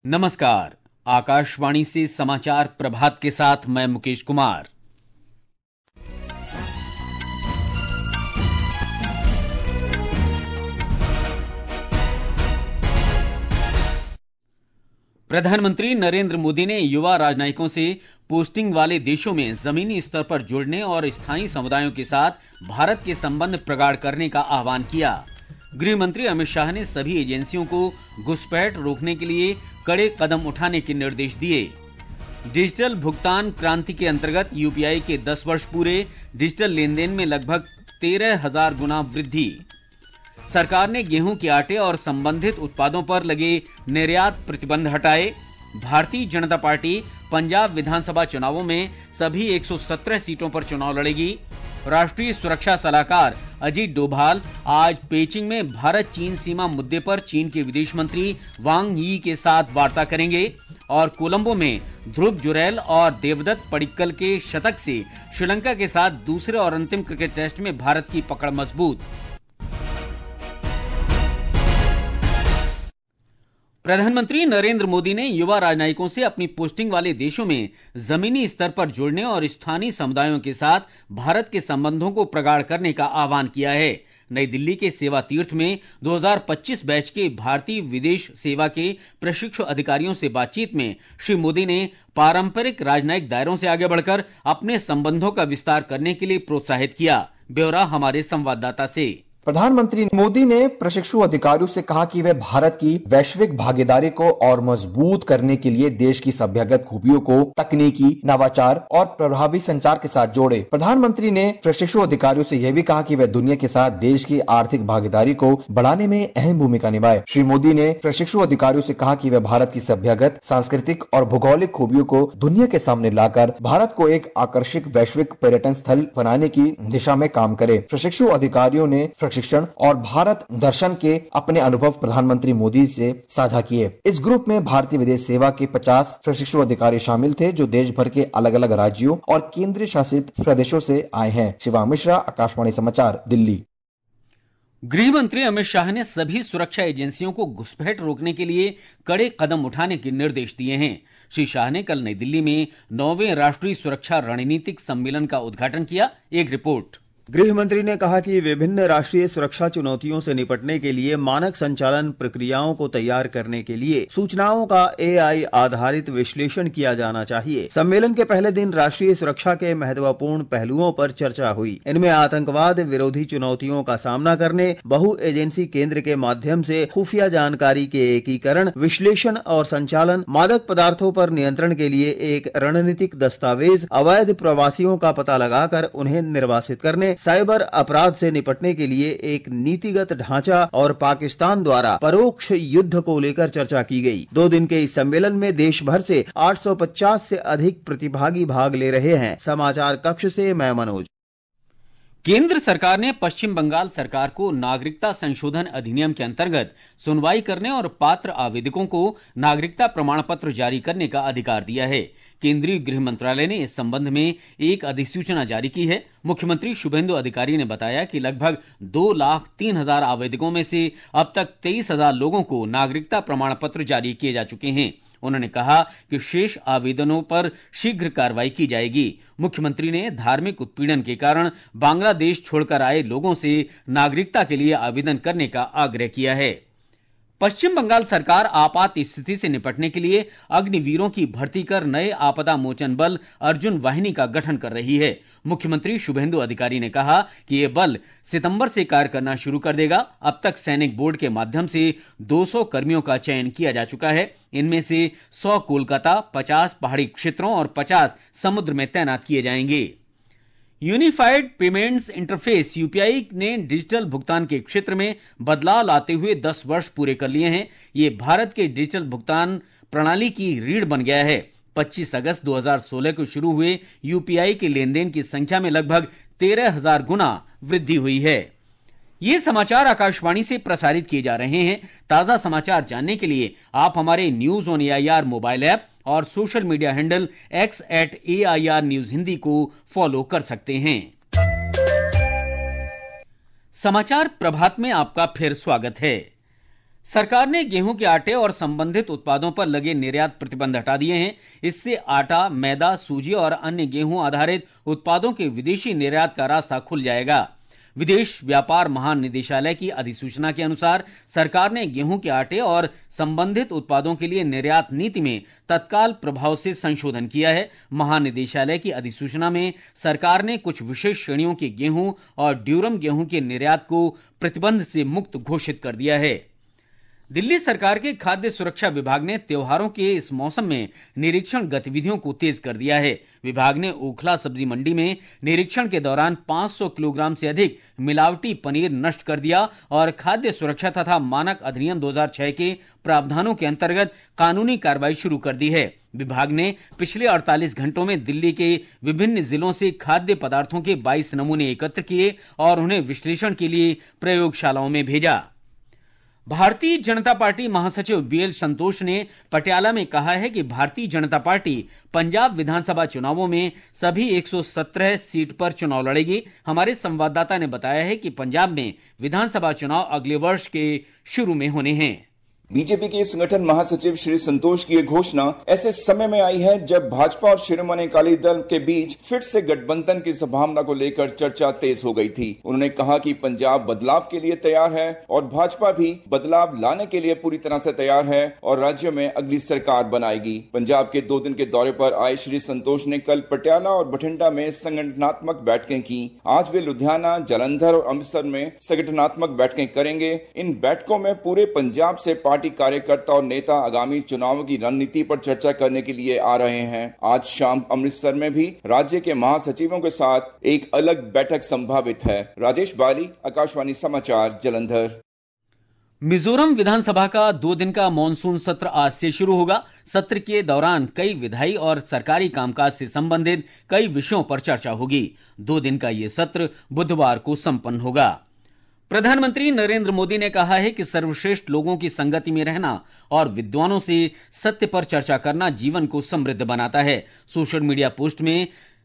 नमस्कार। आकाशवाणी से समाचार प्रभात के साथ मैं मुकेश कुमार। प्रधानमंत्री नरेंद्र मोदी ने युवा राजनयिकों से पोस्टिंग वाले देशों में जमीनी स्तर पर जुड़ने और स्थानीय समुदायों के साथ भारत के संबंध प्रगाढ़ करने का आह्वान किया। गृह मंत्री अमित शाह ने सभी एजेंसियों को घुसपैठ रोकने के लिए कड़े कदम उठाने के निर्देश दिए। डिजिटल भुगतान क्रांति के अंतर्गत यूपीआई के 10 वर्ष पूरे, डिजिटल लेनदेन में लगभग 13,000 गुना वृद्धि। सरकार ने गेहूं के आटे और संबंधित उत्पादों पर लगे निर्यात प्रतिबंध हटाए। भारतीय जनता पार्टी पंजाब विधानसभा चुनावों में सभी 117 सीटों पर चुनाव लड़ेगी। राष्ट्रीय सुरक्षा सलाहकार अजीत डोभाल आज पेचिंग में भारत चीन सीमा मुद्दे पर चीन के विदेश मंत्री वांग यी के साथ वार्ता करेंगे। और कोलंबो में ध्रुव जुरैल और देवदत्त पडिक्कल के शतक से श्रीलंका के साथ दूसरे और अंतिम क्रिकेट टेस्ट में भारत की पकड़ मजबूत। प्रधानमंत्री नरेंद्र मोदी ने युवा राजनयिकों से अपनी पोस्टिंग वाले देशों में जमीनी स्तर पर जुड़ने और स्थानीय समुदायों के साथ भारत के संबंधों को प्रगाढ़ करने का आह्वान किया है। नई दिल्ली के सेवा तीर्थ में 2025 बैच के भारतीय विदेश सेवा के प्रशिक्षु अधिकारियों से बातचीत में श्री मोदी ने पारंपरिक राजनयिक दायरों से आगे बढ़कर अपने संबंधों का विस्तार करने के लिए प्रोत्साहित किया। ब्यौरा हमारे संवाददाता से। प्रधानमंत्री मोदी ने प्रशिक्षु अधिकारियों से कहा कि वे भारत की वैश्विक भागीदारी को और मजबूत करने के लिए देश की सभ्यगत खूबियों को तकनीकी, नवाचार और प्रभावी संचार के साथ जोड़े। प्रधानमंत्री ने प्रशिक्षु अधिकारियों से यह भी कहा कि वे दुनिया के साथ देश की आर्थिक भागीदारी को बढ़ाने में अहम भूमिका निभाए। श्री मोदी ने प्रशिक्षु अधिकारियों से कहा कि वे भारत की सभ्यगत, सांस्कृतिक और भौगोलिक खूबियों को दुनिया के सामने लाकर भारत को एक आकर्षक वैश्विक पर्यटन स्थल बनाने की दिशा में काम करे। प्रशिक्षु अधिकारियों ने प्रशिक्षण और भारत दर्शन के अपने अनुभव प्रधानमंत्री मोदी से साझा किए। इस ग्रुप में भारतीय विदेश सेवा के 50 प्रशिक्षु अधिकारी शामिल थे जो देश भर के अलग अलग राज्यों और केंद्र शासित प्रदेशों से आए हैं। शिवा मिश्रा, आकाशवाणी समाचार, दिल्ली। गृह मंत्री अमित शाह ने सभी सुरक्षा एजेंसियों को घुसपैठ रोकने के लिए कड़े कदम उठाने के निर्देश दिए हैं। श्री शाह ने कल नई दिल्ली में 9वें राष्ट्रीय सुरक्षा रणनीतिक सम्मेलन का उद्घाटन किया। एक रिपोर्ट। गृह मंत्री ने कहा कि विभिन्न राष्ट्रीय सुरक्षा चुनौतियों से निपटने के लिए मानक संचालन प्रक्रियाओं को तैयार करने के लिए सूचनाओं का AI आधारित विश्लेषण किया जाना चाहिए। सम्मेलन के पहले दिन राष्ट्रीय सुरक्षा के महत्वपूर्ण पहलुओं पर चर्चा हुई। इनमें आतंकवाद विरोधी चुनौतियों का सामना करने, बहु एजेंसी केंद्र के माध्यम से खुफिया जानकारी के एकीकरण, विश्लेषण और संचालन, मादक पदार्थों पर नियंत्रण के लिए एक रणनीतिक दस्तावेज, अवैध प्रवासियों का पता लगाकर उन्हें निर्वासित करने, साइबर अपराध से निपटने के लिए एक नीतिगत ढांचा और पाकिस्तान द्वारा परोक्ष युद्ध को लेकर चर्चा की गई। 2 दिन के इस सम्मेलन में देश भर से 850 से अधिक प्रतिभागी भाग ले रहे हैं। समाचार कक्ष से मैं मनोज। केंद्र सरकार ने पश्चिम बंगाल सरकार को नागरिकता संशोधन अधिनियम के अंतर्गत सुनवाई करने और पात्र आवेदकों को नागरिकता प्रमाण पत्र जारी करने का अधिकार दिया है। केंद्रीय गृह मंत्रालय ने इस संबंध में एक अधिसूचना जारी की है। मुख्यमंत्री शुभेंदु अधिकारी ने बताया कि लगभग 2,03,000 आवेदकों में से अब तक 23,000 लोगों को नागरिकता प्रमाण पत्र जारी किए जा चुके हैं। उन्होंने कहा कि शेष आवेदनों पर शीघ्र कार्रवाई की जाएगी। मुख्यमंत्री ने धार्मिक उत्पीड़न के कारण बांग्लादेश छोड़कर आए लोगों से नागरिकता के लिए आवेदन करने का आग्रह किया है। पश्चिम बंगाल सरकार आपात स्थिति से निपटने के लिए अग्निवीरों की भर्ती कर नए आपदा मोचन बल अर्जुन वाहिनी का गठन कर रही है। मुख्यमंत्री शुभेंदु अधिकारी ने कहा कि यह बल सितंबर से कार्य करना शुरू कर देगा। अब तक सैनिक बोर्ड के माध्यम से 200 कर्मियों का चयन किया जा चुका है। इनमें से 100 कोलकाता, 50 पहाड़ी क्षेत्रों और 50 समुद्र में तैनात किए जाएंगे। यूनिफाइड पेमेंट्स इंटरफेस यूपीआई ने डिजिटल भुगतान के क्षेत्र में बदलाव लाते हुए 10 वर्ष पूरे कर लिए हैं। ये भारत के डिजिटल भुगतान प्रणाली की रीढ़ बन गया है। 25 अगस्त 2016 को शुरू हुए यूपीआई के लेनदेन की संख्या में लगभग 13,000 गुना वृद्धि हुई है। ये समाचार आकाशवाणी से प्रसारित किए जा रहे हैं। ताजा समाचार जानने के लिए आप हमारे news on AIR mobile app और social media handle x@AIR news Hindi को फॉलो कर सकते हैं। समाचार प्रभात में आपका फिर स्वागत है। सरकार ने गेहूं के आटे और संबंधित उत्पादों पर लगे निर्यात प्रतिबंध हटा दिए हैं। इससे आटा, मैदा, सूजी और अन्य गेहूं आधारित उत्पादों के विदेशी निर्यात का रास्ता खुल जाएगा। विदेश व्यापार महानिदेशालय की अधिसूचना के अनुसार सरकार ने गेहूं के आटे और संबंधित उत्पादों के लिए निर्यात नीति में तत्काल प्रभाव से संशोधन किया है। महानिदेशालय की अधिसूचना में सरकार ने कुछ विशेष श्रेणियों के गेहूं और ड्यूरम गेहूं के निर्यात को प्रतिबंध से मुक्त घोषित कर दिया है। दिल्ली सरकार के खाद्य सुरक्षा विभाग ने त्योहारों के इस मौसम में निरीक्षण गतिविधियों को तेज कर दिया है। विभाग ने ओखला सब्जी मंडी में निरीक्षण के दौरान 500 किलोग्राम से अधिक मिलावटी पनीर नष्ट कर दिया और खाद्य सुरक्षा तथा मानक अधिनियम 2006 के प्रावधानों के अंतर्गत कानूनी कार्रवाई शुरू कर दी है। विभाग ने पिछले 48 घंटों में दिल्ली के विभिन्न जिलों से खाद्य पदार्थों के 22 नमूने एकत्र किए और उन्हें विश्लेषण के लिए प्रयोगशालाओं में भेजा। भारतीय जनता पार्टी महासचिव बीएल संतोष ने पटियाला में कहा है कि भारतीय जनता पार्टी पंजाब विधानसभा चुनावों में सभी 117 सीट पर चुनाव लड़ेगी। हमारे संवाददाता ने बताया है कि पंजाब में विधानसभा चुनाव अगले वर्ष के शुरू में होने हैं। बीजेपी के संगठन महासचिव श्री संतोष की यह घोषणा ऐसे समय में आई है जब भाजपा और शिरोमणि अकाली दल के बीच फिर से गठबंधन की संभावना को लेकर चर्चा तेज हो गई थी। उन्होंने कहा कि पंजाब बदलाव के लिए तैयार है और भाजपा भी बदलाव लाने के लिए पूरी तरह से तैयार है और राज्य में अगली सरकार बनाएगी। पंजाब के 2 दिन के दौरे पर आए श्री संतोष ने कल पटियाला और बठिंडा में संगठनात्मक बैठकें की। आज वे लुधियाना, जालंधर और अमृतसर में संगठनात्मक बैठकें करेंगे। इन बैठकों में पूरे पंजाब से पार्टी कार्यकर्ता और नेता आगामी चुनावों की रणनीति पर चर्चा करने के लिए आ रहे हैं। आज शाम अमृतसर में भी राज्य के महासचिवों के साथ एक अलग बैठक संभावित है। राजेश बाली, आकाशवाणी समाचार, जालंधर। मिजोरम विधानसभा का 2 दिन का मॉनसून सत्र आज से शुरू होगा। सत्र के दौरान कई विधायी और सरकारी कामकाज से संबंधित कई विषयों पर चर्चा होगी। 2 दिन का यह सत्र बुधवार को संपन्न होगा। प्रधानमंत्री नरेंद्र मोदी ने कहा है कि सर्वश्रेष्ठ लोगों की संगति में रहना और विद्वानों से सत्य पर चर्चा करना जीवन को समृद्ध बनाता है। सोशल मीडिया पोस्ट में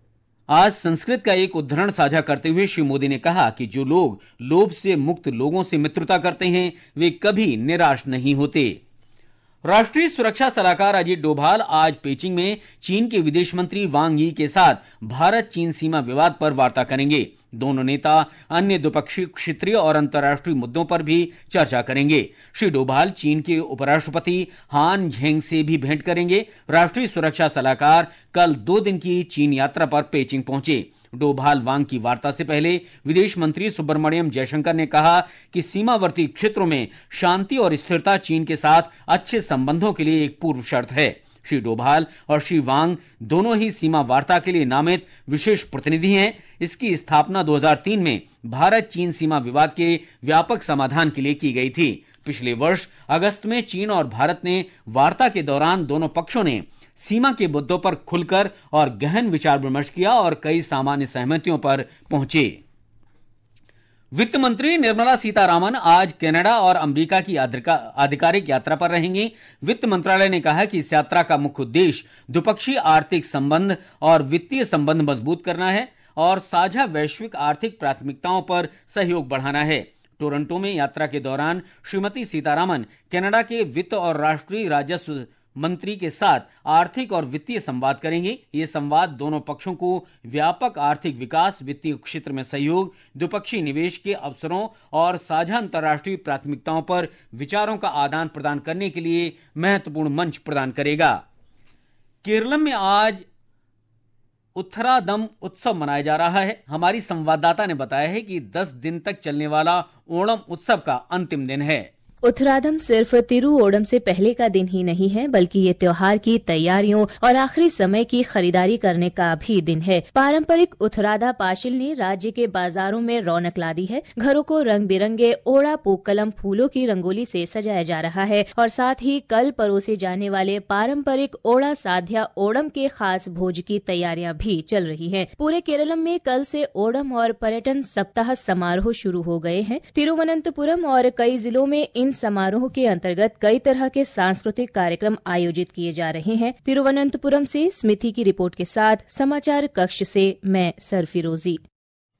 आज संस्कृत का एक उद्धरण साझा करते हुए श्री मोदी ने कहा कि जो लोग लोभ से मुक्त लोगों से मित्रता करते हैं वे कभी निराश नहीं होते। राष्ट्रीय सुरक्षा सलाहकार अजीत डोभाल आज पेचिंग में चीन के विदेश मंत्री वांग यी के साथ भारत चीन सीमा विवाद पर वार्ता करेंगे। दोनों नेता अन्य द्विपक्षीय, क्षेत्रीय और अंतर्राष्ट्रीय मुद्दों पर भी चर्चा करेंगे। श्री डोभाल चीन के उपराष्ट्रपति हान झेंग से भी भेंट करेंगे। राष्ट्रीय सुरक्षा सलाहकार कल 2 दिन की चीन यात्रा पर पेचिंग पहुंचे। डोभाल वांग की वार्ता से पहले विदेश मंत्री सुब्रमण्यम जयशंकर ने कहा कि सीमावर्ती क्षेत्रों में शांति और स्थिरता चीन के साथ अच्छे संबंधों के लिए एक पूर्व शर्त है। श्री डोभाल और श्री वांग दोनों ही सीमा वार्ता के लिए नामित विशेष प्रतिनिधि हैं। इसकी स्थापना 2003 में भारत चीन सीमा विवाद के व्यापक समाधान के लिए की गई थी। पिछले वर्ष अगस्त में चीन और भारत ने वार्ता के दौरान दोनों पक्षों ने सीमा के मुद्दों पर खुलकर और गहन विचार विमर्श किया और कई सामान्य सहमतियों पर पहुंचे। वित्त मंत्री निर्मला सीतारामन आज कनाडा और अमेरिका की आधिकारिक यात्रा पर रहेंगी। वित्त मंत्रालय ने कहा कि इस यात्रा का मुख्य उद्देश्य द्विपक्षीय आर्थिक संबंध और वित्तीय संबंध मजबूत करना है और साझा वैश्विक आर्थिक प्राथमिकताओं पर सहयोग बढ़ाना है। टोरंटो में यात्रा के दौरान श्रीमती सीतारामन कनाडा के वित्त और राष्ट्रीय राजस्व मंत्री के साथ आर्थिक और वित्तीय संवाद करेंगे। ये संवाद दोनों पक्षों को व्यापक आर्थिक विकास, वित्तीय क्षेत्र में सहयोग, द्विपक्षीय निवेश के अवसरों और साझा अंतर्राष्ट्रीय प्राथमिकताओं पर विचारों का आदान प्रदान करने के लिए महत्वपूर्ण मंच प्रदान करेगा। केरलम में आज उत्थरादम उत्सव मनाया जा रहा है। हमारी संवाददाता ने बताया है कि 10 दिन तक चलने वाला ओणम उत्सव का अंतिम दिन है। उत्तरादम सिर्फ तिरुओणम से पहले का दिन ही नहीं है, बल्कि ये त्योहार की तैयारियों और आखिरी समय की खरीदारी करने का भी दिन है। पारंपरिक उत्तरादा पाशिल ने राज्य के बाजारों में रौनक ला दी है। घरों को रंग बिरंगे ओड़ा पूक्कलम फूलों की रंगोली से सजाया जा रहा है और साथ ही कल परोसे जाने वाले पारंपरिक ओड़ा साध्या ओणम के खास भोज की तैयारियां भी चल रही हैं। पूरे केरलम में कल से ओणम और पर्यटन सप्ताह समारोह शुरू हो गए हैं। तिरुवनंतपुरम और कई जिलों में इन समारोह के अंतर्गत कई तरह के सांस्कृतिक कार्यक्रम आयोजित किए जा रहे हैं। तिरुवनंतपुरम से स्मिति की रिपोर्ट के साथ समाचार कक्ष से मैं सरफिरोजी।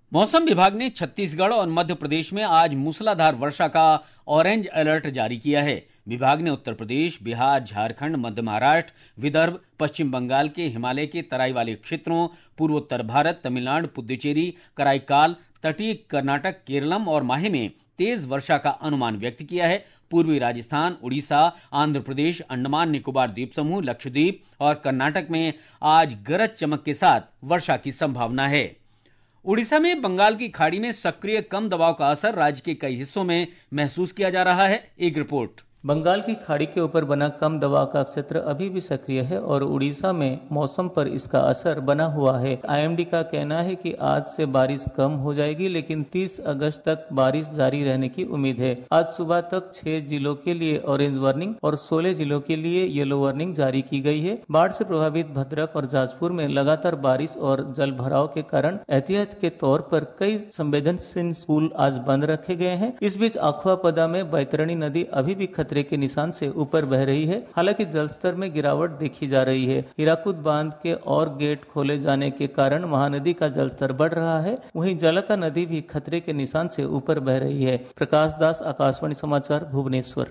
मौसम विभाग ने छत्तीसगढ़ और मध्य प्रदेश में आज मूसलाधार वर्षा का ऑरेंज अलर्ट जारी किया है। विभाग ने उत्तर प्रदेश, बिहार, झारखंड, मध्य महाराष्ट्र, विदर्भ, पश्चिम बंगाल के हिमालय के तराई वाले क्षेत्रों, पूर्वोत्तर भारत, तमिलनाडु, पुद्दुचेरी, कराईकाल, तटीय कर्नाटक, केरलम और माहे में तेज वर्षा का अनुमान व्यक्त किया है। पूर्वी राजस्थान, उड़ीसा, आंध्र प्रदेश, अंडमान निकोबार द्वीप समूह, लक्षद्वीप और कर्नाटक में आज गरज चमक के साथ वर्षा की संभावना है। उड़ीसा में बंगाल की खाड़ी में सक्रिय कम दबाव का असर राज्य के कई हिस्सों में महसूस किया जा रहा है। एक रिपोर्ट। बंगाल की खाड़ी के ऊपर बना कम दबाव का क्षेत्र अभी भी सक्रिय है और उड़ीसा में मौसम पर इसका असर बना हुआ है। आईएमडी का कहना है कि आज से बारिश कम हो जाएगी, लेकिन 30 अगस्त तक बारिश जारी रहने की उम्मीद है। आज सुबह तक 6 जिलों के लिए ऑरेंज वार्निंग और 16 जिलों के लिए येलो वार्निंग जारी की गई है। बाढ़ से प्रभावित भद्रक और जाजपुर में लगातार बारिश और जल भराव के कारण एहतियात के तौर पर कई संवेदनशील स्कूल आज बंद रखे गए हैं। इस बीच अखवापदा में बैतरणी नदी अभी भी खतरे के निशान से ऊपर बह रही है। हालांकि जलस्तर में गिरावट देखी जा रही है। हीराकुद बांध के और गेट खोले जाने के कारण महानदी का जलस्तर बढ़ रहा है। वहीं जलका नदी भी खतरे के निशान से ऊपर बह रही है। प्रकाश दास, आकाशवाणी समाचार, भुवनेश्वर।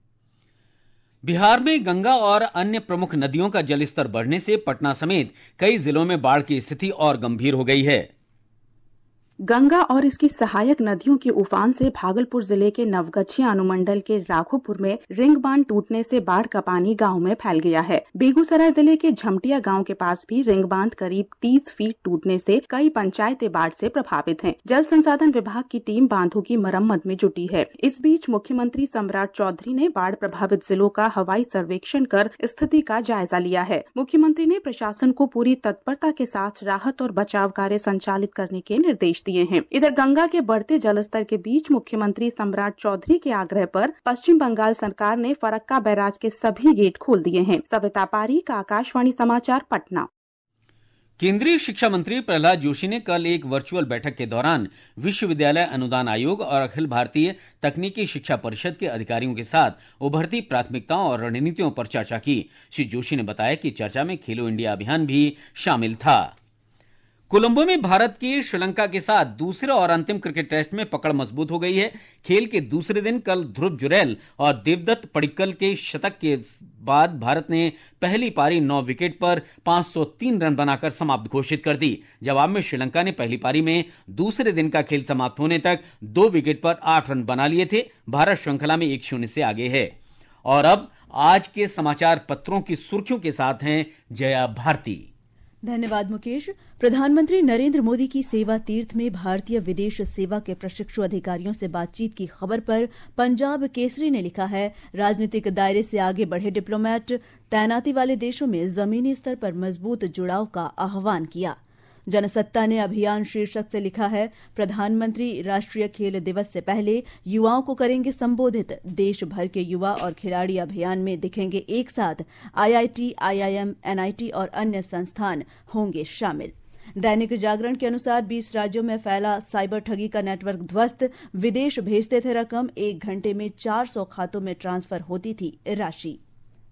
बिहार में गंगा और अन्य प्रमुख नदियों का जलस्तर बढ़ने से पटना समेत कई जिलों में बाढ़ की स्थिति और गंभीर हो गई है। गंगा और इसकी सहायक नदियों के उफान से भागलपुर जिले के नवगछिया अनुमंडल के राघोपुर में रिंग बांध टूटने से बाढ़ का पानी गांव में फैल गया है। बेगूसराय जिले के झमटिया गांव के पास भी रिंग बांध करीब 30 फीट टूटने से कई पंचायतें बाढ़ से प्रभावित हैं। जल संसाधन विभाग की टीम बांधों की मरम्मत में जुटी है। इस बीच मुख्यमंत्री सम्राट चौधरी ने बाढ़ प्रभावित जिलों का हवाई सर्वेक्षण कर स्थिति का जायजा लिया है। मुख्यमंत्री ने प्रशासन को पूरी तत्परता के साथ राहत और बचाव कार्य संचालित करने के निर्देश दिए हैं। इधर गंगा के बढ़ते जलस्तर के बीच मुख्यमंत्री सम्राट चौधरी के आग्रह पर पश्चिम बंगाल सरकार ने फरक्का बैराज के सभी गेट खोल दिए हैं। सविता पारीक, आकाशवाणी समाचार, पटना। केंद्रीय शिक्षा मंत्री प्रहलाद जोशी ने कल एक वर्चुअल बैठक के दौरान विश्वविद्यालय अनुदान आयोग और अखिल भारतीय तकनीकी शिक्षा परिषद के अधिकारियों के साथ उभरती प्राथमिकताओं और रणनीतियों पर चर्चा की। श्री जोशी ने बताया कि चर्चा में खेलो इंडिया अभियान भी शामिल था। कोलंबो में भारत की श्रीलंका के साथ दूसरे और अंतिम क्रिकेट टेस्ट में पकड़ मजबूत हो गई है। खेल के दूसरे दिन कल ध्रुव जुरैल और देवदत्त पडिक्कल के शतक के बाद भारत ने पहली पारी 9 विकेट पर 503 रन बनाकर समाप्त घोषित कर दी। जवाब में श्रीलंका ने पहली पारी में दूसरे दिन का खेल समाप्त होने तक 2 विकेट पर 8 रन बना लिए थे। भारत श्रृंखला में 1-0 से आगे है। और अब आज के समाचार पत्रों की सुर्खियों के साथ हैं जया भारती। धन्यवाद मुकेश। प्रधानमंत्री नरेंद्र मोदी की सेवा तीर्थ में भारतीय विदेश सेवा के प्रशिक्षु अधिकारियों से बातचीत की खबर पर पंजाब केसरी ने लिखा है, राजनीतिक दायरे से आगे बढ़े डिप्लोमेट, तैनाती वाले देशों में जमीनी स्तर पर मजबूत जुड़ाव का आह्वान किया। जनसत्ता ने अभियान शीर्षक से लिखा है, प्रधानमंत्री राष्ट्रीय खेल दिवस से पहले युवाओं को करेंगे संबोधित। देश भर के युवा और खिलाड़ी अभियान में दिखेंगे एक साथ। आईआईटी, आईआईएम, एनआईटी और अन्य संस्थान होंगे शामिल। दैनिक जागरण के अनुसार 20 राज्यों में फैला साइबर ठगी का नेटवर्क ध्वस्त। विदेश भेजते थे रकम, 1 घंटे में 400 खातों में ट्रांसफर होती थी राशि।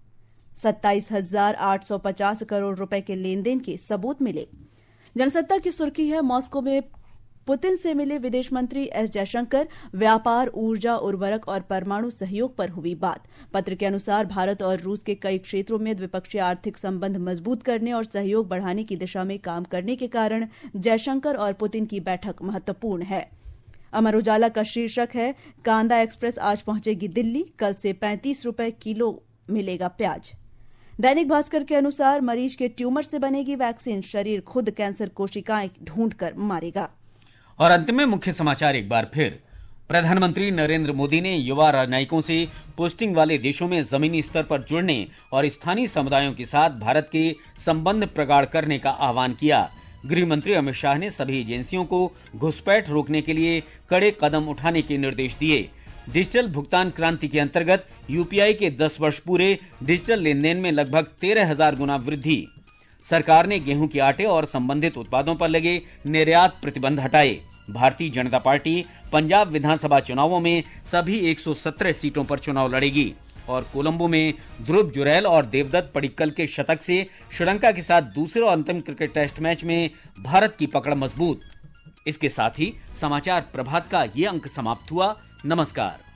27,850 करोड़ रुपए के लेन देन के सबूत मिले। जनसत्ता की सुर्खी है, मॉस्को में पुतिन से मिले विदेश मंत्री एस जयशंकर। व्यापार, ऊर्जा, उर्वरक और परमाणु सहयोग पर हुई बात। पत्र के अनुसार भारत और रूस के कई क्षेत्रों में द्विपक्षीय आर्थिक संबंध मजबूत करने और सहयोग बढ़ाने की दिशा में काम करने के कारण जयशंकर और पुतिन की बैठक महत्वपूर्ण है। अमर उजाला का शीर्षक है, कांदा एक्सप्रेस आज पहुंचेगी दिल्ली, कल से 35 रुपए किलो मिलेगा प्याज। दैनिक भास्कर के अनुसार मरीज के ट्यूमर से बनेगी वैक्सीन, शरीर खुद कैंसर कोशिकाएं ढूंढकर मारेगा। और अंत में मुख्य समाचार एक बार फिर। प्रधानमंत्री नरेंद्र मोदी ने युवा राजनयिकों से पोस्टिंग वाले देशों में जमीनी स्तर पर जुड़ने और स्थानीय समुदायों के साथ भारत के संबंध प्रगाढ़ करने का आह्वान किया। गृह मंत्री अमित शाह ने सभी एजेंसियों को घुसपैठ रोकने के लिए कड़े कदम उठाने के निर्देश दिए। डिजिटल भुगतान क्रांति के अंतर्गत यूपीआई के 10 वर्ष पूरे, डिजिटल लेनदेन में लगभग 13,000 गुना वृद्धि। सरकार ने गेहूं के आटे और संबंधित उत्पादों पर लगे निर्यात प्रतिबंध हटाए। भारतीय जनता पार्टी पंजाब विधानसभा चुनावों में सभी 117 सीटों पर चुनाव लड़ेगी। और कोलंबो में ध्रुव जुरैल और देवदत्त पडिक्कल के शतक से श्रीलंका के साथ दूसरे और अंतिम क्रिकेट टेस्ट मैच में भारत की पकड़ मजबूत। इसके साथ ही समाचार प्रभात का ये अंक समाप्त हुआ। नमस्कार।